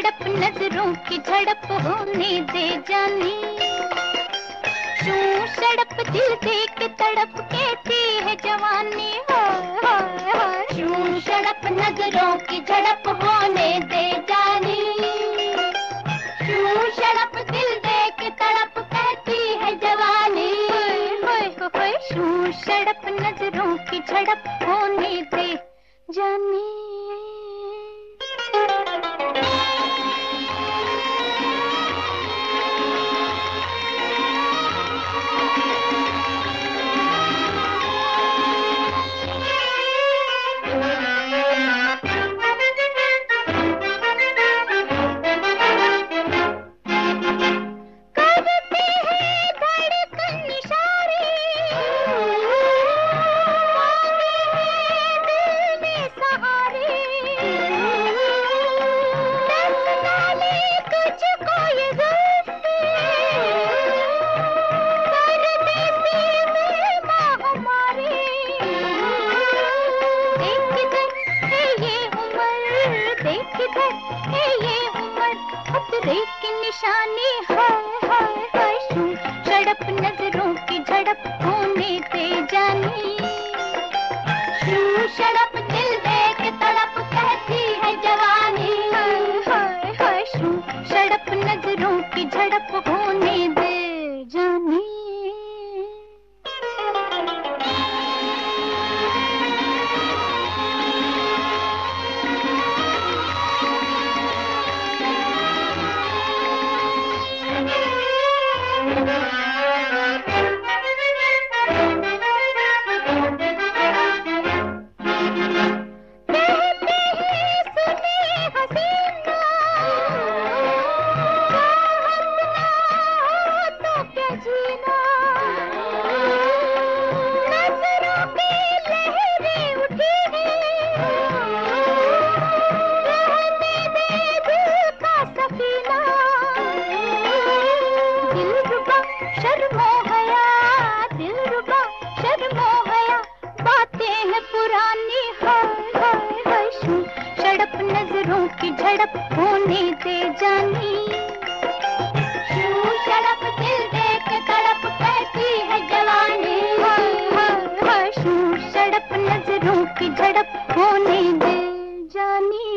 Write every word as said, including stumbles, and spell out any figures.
सड़प नजरों की झड़प होने दे जानी, शू सड़प दिल दे के तड़प कहती है जवानी, शू सड़प नजरों की झड़प होने दे जानी, शू सड़प दिल दे के तड़प कहती है जवानी, शू सड़प नजरों की झड़प होने दे जानी। खतरे की निशानी है, हाय हाय शू सड़प नजरों की झड़प होने दे जानी, शू सड़प दिल दे के तड़प कहती है जवानी, हाय हाय हाय शू सड़प नजरों की झड़प होने दे जानी। शर्मो हया दिल रुबा शर्मो हया बातें हैं पुरानी, हाय हाय हाय शू सड़प नजरों की झड़प होने दे जानी, शू सड़प दिल दे के तड़प कहती है जवानी, हाय हाय हाय शू सड़प नजरों की झड़प होने दे जानी।